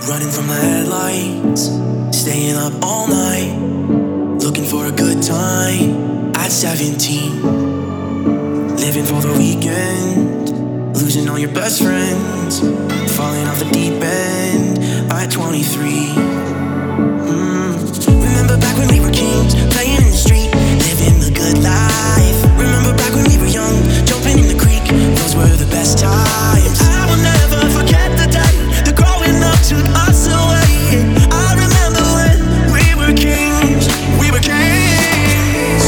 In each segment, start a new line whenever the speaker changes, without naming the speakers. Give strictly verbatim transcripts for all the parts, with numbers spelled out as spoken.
Running from the headlights, staying up all night, looking for a good time at seventeen. Living for the weekend, losing all your best friends, falling off the deep end at twenty-three. Mm. Remember back when we were kings, playing in the street, living the good life. Remember back when we were young, jumping in the creek, those were the best times. I will never forget the day that growing up took us away. I remember when we were kings, we were kings,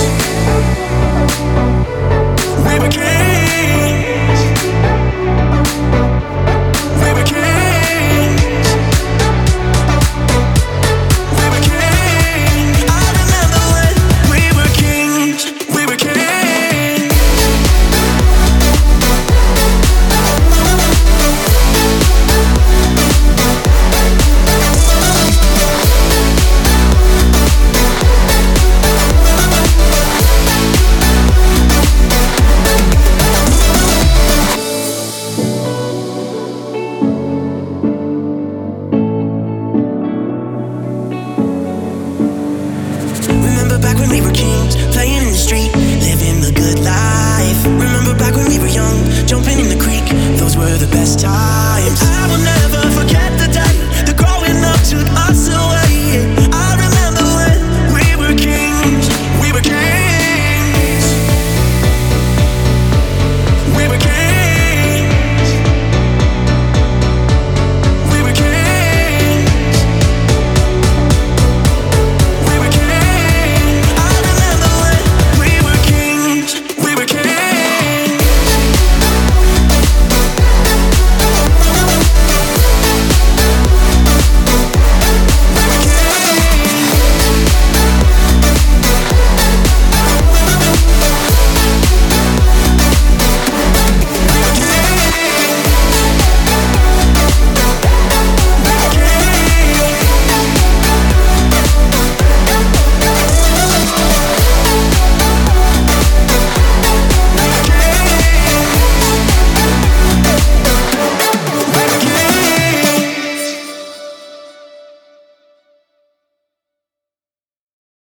we were kings, we were kings, we were kings. I remember when we were kings, we were kings. Remember back when we were kings, playing in the street, living the good life. Remember back when we were young, jumping in the creek, those were the best times.